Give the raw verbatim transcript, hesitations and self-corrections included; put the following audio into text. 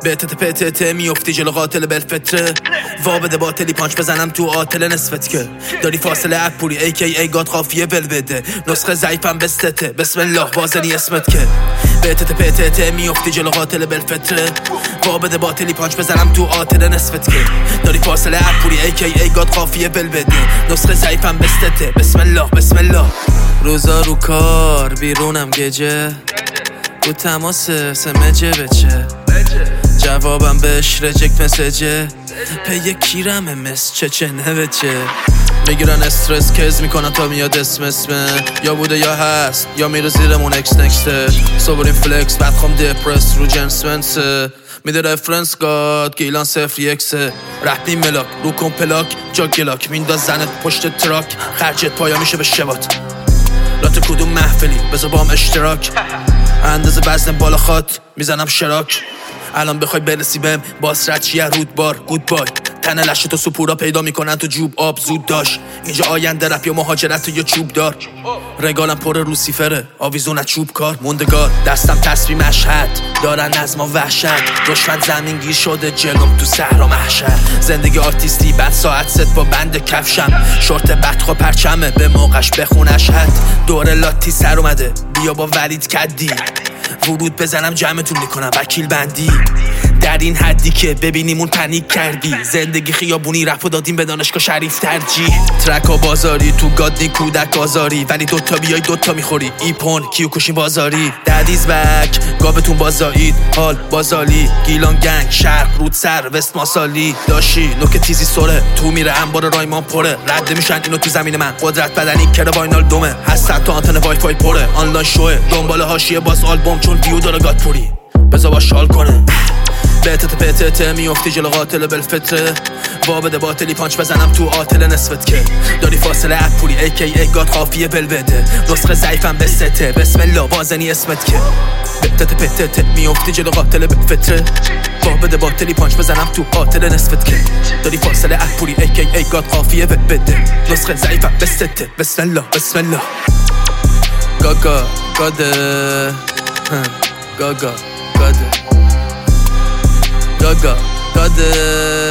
بهتت پتت میفتی جلو قاتل بالفطره وا بده باطلی پانچ بزنم تو آتل نصفت که داری فاصله اکپوری ای کی ای گاد خافیه ول بده نسخه ضعیفم بستته بسم الله بازنی اسمت که بهتت پتت میفتی جلو قاتل بالفطره وا بده باطلی پانچ بزنم تو آتل نصفت که داری فاصله اکپوری ای کی ای گاد خافیه ول بده نسخه ضعیفم بستته بسم الله بسم الله روزا رو کار بیرونم گجه رو تماس سمجه بچه جوابم بهش رجکت مسجه پی کیرمه مس چه چه نوچه میگیرن استرس کز میکنن تا میاد اسم اسمه یا بوده یا هست یا میره زیرمون اکس نکسته صبرین فلکس بعد خوام دپرس رو جنس ونسه میده رفرنس گاد گیلان صفر یکسه رپی ملاک رو کن پلاک جا گلاک مینداز زنت پشت تراک خرجت پایا میشه به شبات لات کدوم محفلی بذار بام اشتراک اندازه وزن بالا خات میزنم شراک الان بخوای برسی بهم باسرت چیه رودبار گود بای تنه لشه تو سپورا پیدا میکنن تو جوب آب زود داشت اینجا آینده رپ یا مهاجرت یا چوب دار رگالم پر روسیفره آویزون از چوب کار موندگار دستم تصویر مشهد دارن از ما وحشت دشمن زمین گیر شده جلوم تو صحرا محشر زندگی آرتیستی بعد ساعت ست با بند کفشم شورت بدخوا پرچمه به موقعش بخونش حد دور لاتی سر اومده بیا با ولید کدی ورود بزنم جمعتون میکنم وکیل بندی در این حدی که ببینیمون پنیک کردی زندگی خیابونی رفت و دادیم به دانشگاه شریف ترجیح ترکا بازاری تو گادی کودک آزاری ولی دوتا بیای دوتا میخوری ایپون کیو کشین بازاری ددیز بک گابتون بازایید حال بازالی گیلان گنگ شرق رود سر وست ماسالی داشی نوک تیزی سوره تو میره انبار رایمان پره رد میشن اینو تو زمین من قدرت بدنی کره واینال دومه هست تو آنتن وای فای پره آنلاین شوه دنبال حاشیه باز آلبوم چون ویو داره گاد پوری بذار با شال کنه بهتت پتت میفتی جلو قاتل بالفطره وا بده باطلی پانچ بزنم تو آتل نصفت که داری فاصله اکپوری ای کی ای گاد خافیه ول بده نسخه ضعیفم بستته بسم الله بازنی اسمت که بهتت پتت میفتی جلو قاتل بالفطره وا بده باطلی پانچ بزنم تو آتل نصفت که داری فاصله اکپوری ای کی ای گاد خافیه ول بده نسخه ضعیفم بستته بسم الله بسم الله گاگا گاده گاگا گاده Gaga, Gaga